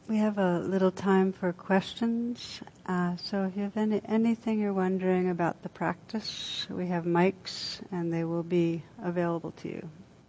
We have a little time for questions. So if you have anything you're wondering about the practice, we have mics and they will be available to you.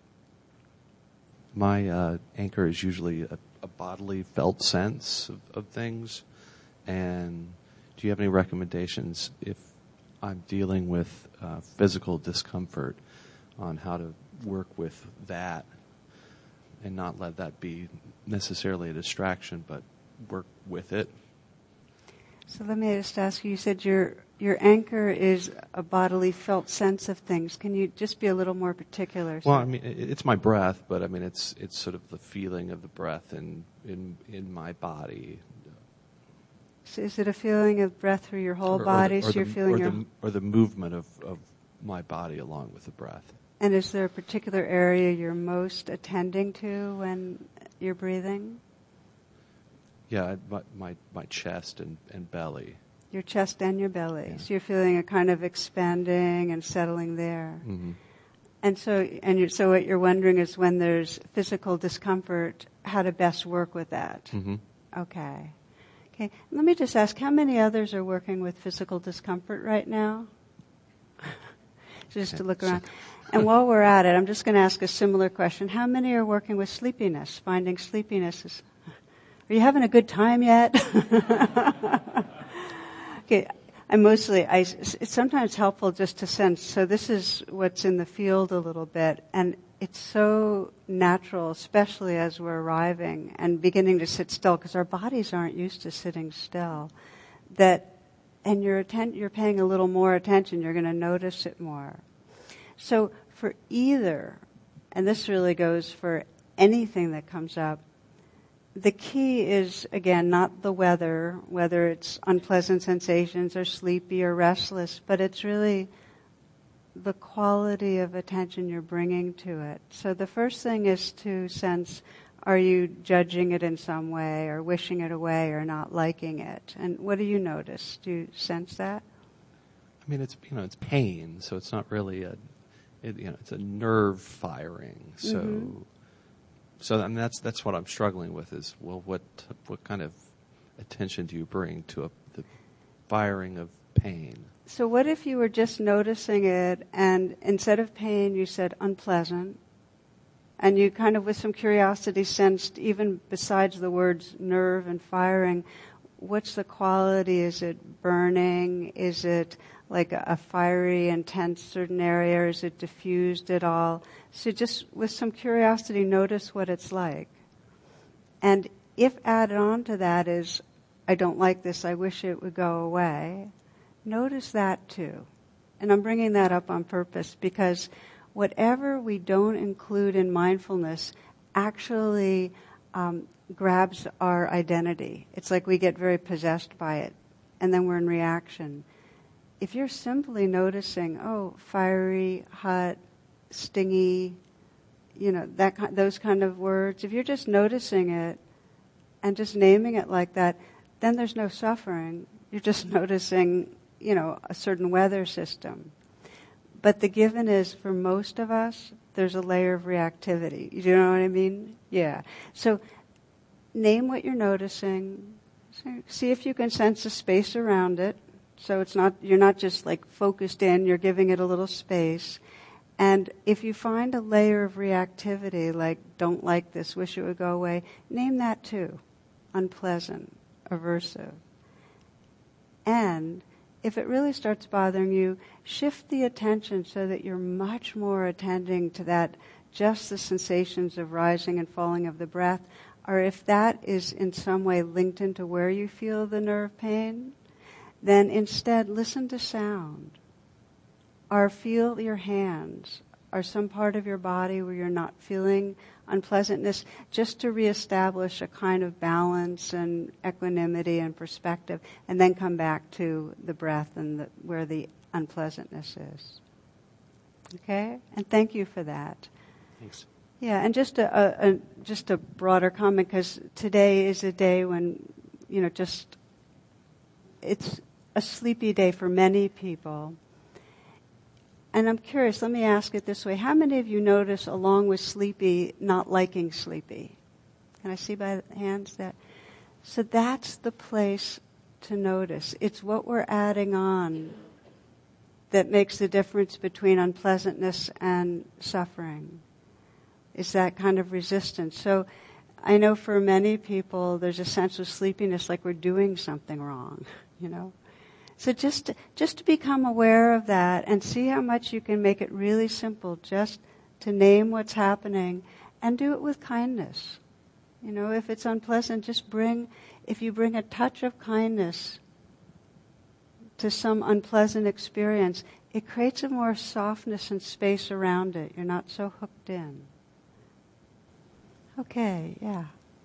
My anchor is usually a bodily felt sense of things. And do you have any recommendations if I'm dealing with physical discomfort on how to work with that and not let that be necessarily a distraction, but work with it? So let me just ask you said your anchor is a bodily felt sense of things. Can you just be a little more particular? Well, I mean, it's my breath, but I mean, it's sort of the feeling of the breath in my body. So is it a feeling of breath through your whole body? So you're feeling or the movement of my body along with the breath. And is there a particular area you're most attending to when you're breathing? Yeah, my chest and belly. Your chest and your belly. Yeah. So you're feeling a kind of expanding and settling there. Mm-hmm. And so what you're wondering is when there's physical discomfort, how to best work with that. Mm-hmm. Okay. Let me just ask, how many others are working with physical discomfort right now? Just to look around. And while we're at it, I'm just going to ask a similar question. How many are working with sleepiness, finding sleepiness? Are you having a good time yet? Okay, it's sometimes helpful just to sense, so this is what's in the field a little bit, and it's so natural, especially as we're arriving and beginning to sit still, because our bodies aren't used to sitting still, and you're paying a little more attention, you're going to notice it more. So for either, and this really goes for anything that comes up, the key is, again, not the weather, whether it's unpleasant sensations or sleepy or restless, but it's really the quality of attention you're bringing to it. So the first thing is to sense, are you judging it in some way or wishing it away or not liking it? And what do you notice? Do you sense that? I mean, it's pain, so it's not really it's a nerve firing. So. Mm-hmm. So I mean, that's what I'm struggling with is, well, what kind of attention do you bring to the firing of pain? So what if you were just noticing it, and instead of pain you said unpleasant, and you kind of with some curiosity sensed, even besides the words nerve and firing, what's the quality? Is it burning? Is it like a fiery, intense certain area, or is it diffused at all? So just with some curiosity, notice what it's like. And if added on to that is, I don't like this, I wish it would go away, notice that too. And I'm bringing that up on purpose because whatever we don't include in mindfulness actually grabs our identity. It's like we get very possessed by it, and then we're in reaction. If you're simply noticing, fiery, hot, stingy, those kind of words, if you're just noticing it and just naming it like that, then there's no suffering. You're just noticing, a certain weather system. But the given is, for most of us, there's a layer of reactivity. You know what I mean? Yeah. So name what you're noticing. See if you can sense a space around it. So you're not just like focused in, you're giving it a little space. And if you find a layer of reactivity, like don't like this, wish it would go away, name that too. Unpleasant, aversive. And if it really starts bothering you, shift the attention so that you're much more attending to that, just the sensations of rising and falling of the breath. Or if that is in some way linked into where you feel the nerve pain, then instead listen to sound. Or feel your hands, or some part of your body where you're not feeling unpleasantness, just to reestablish a kind of balance and equanimity and perspective, and then come back to the breath and where the unpleasantness is. Okay? And thank you for that. Thanks. Yeah, and just a broader comment, because today is a day when, it's a sleepy day for many people. And I'm curious, let me ask it this way. How many of you notice, along with sleepy, not liking sleepy? Can I see by the hands that? So that's the place to notice. It's what we're adding on that makes the difference between unpleasantness and suffering. Is that kind of resistance. So I know for many people there's a sense of sleepiness, like we're doing something wrong, you know. So just to become aware of that and see how much you can make it really simple, just to name what's happening and do it with kindness. You know, if it's unpleasant, if you bring a touch of kindness to some unpleasant experience, it creates a more softness and space around it. You're not so hooked in. Okay, yeah.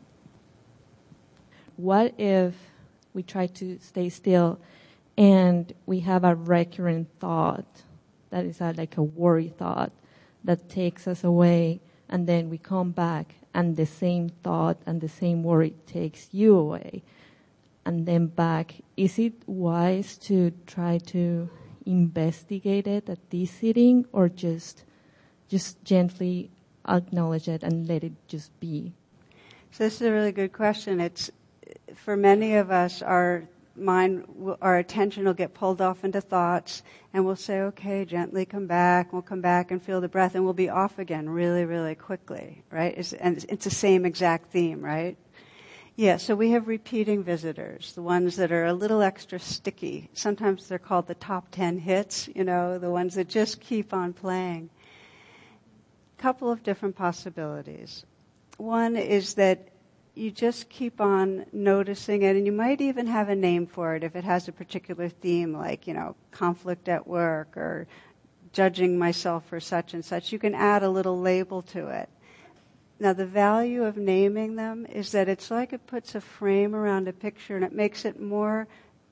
What if we try to stay still and we have a recurrent thought that is like a worry thought that takes us away, and then we come back and the same thought and the same worry takes you away and then back? Is it wise to try to investigate it at this sitting, or just gently acknowledge it and let it just be? So this is a really good question. It's, for many of us, our attention will get pulled off into thoughts, and we'll say, okay, gently come back. We'll come back and feel the breath, and we'll be off again really, really quickly, right? And it's the same exact theme, right? Yeah, so we have repeating visitors, the ones that are a little extra sticky. Sometimes they're called the top 10 hits, you know, the ones that just keep on playing. Couple of different possibilities. One is that you just keep on noticing it, and you might even have a name for it if it has a particular theme, like, you know, conflict at work or judging myself for such and such. You can add a little label to it. Now, the value of naming them is that it's like it puts a frame around a picture, and it makes it more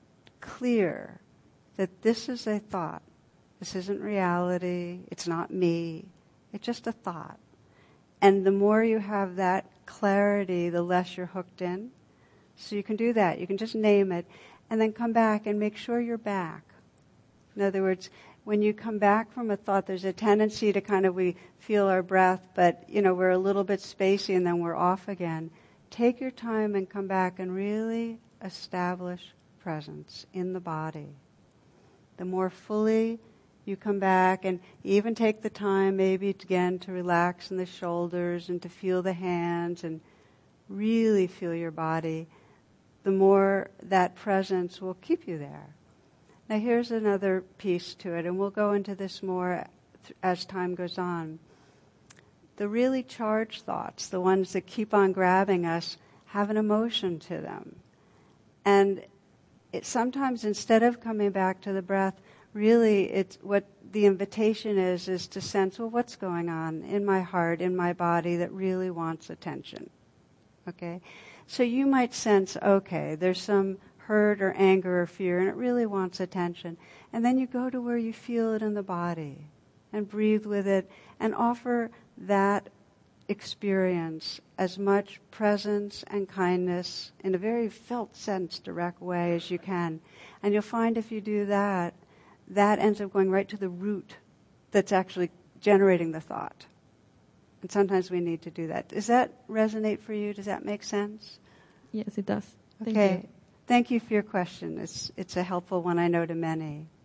clear that this is a thought. This isn't reality. It's not me. It's just a thought. And the more you have that clarity, the less you're hooked in. So you can do that. You can just name it and then come back and make sure you're back. In other words, when you come back from a thought, there's a tendency to we feel our breath, but, you know, we're a little bit spacey and then we're off again. Take your time and come back and really establish presence in the body. The more fully you come back, and even take the time maybe again to relax in the shoulders and to feel the hands and really feel your body, the more that presence will keep you there. Now here's another piece to it, and we'll go into this more as time goes on. The really charged thoughts, the ones that keep on grabbing us, have an emotion to them. And sometimes instead of coming back to the breath, really, it's what the invitation is to sense, well, what's going on in my heart, in my body that really wants attention? Okay? So you might sense, okay, there's some hurt or anger or fear, and it really wants attention. And then you go to where you feel it in the body and breathe with it and offer that experience as much presence and kindness in a very felt sense, direct way as you can. And you'll find if you do that, that ends up going right to the root that's actually generating the thought. And sometimes we need to do that. Does that resonate for you? Does that make sense? Yes, it does. Thank Okay. you. Thank you for your question. It's a helpful one, I know, to many.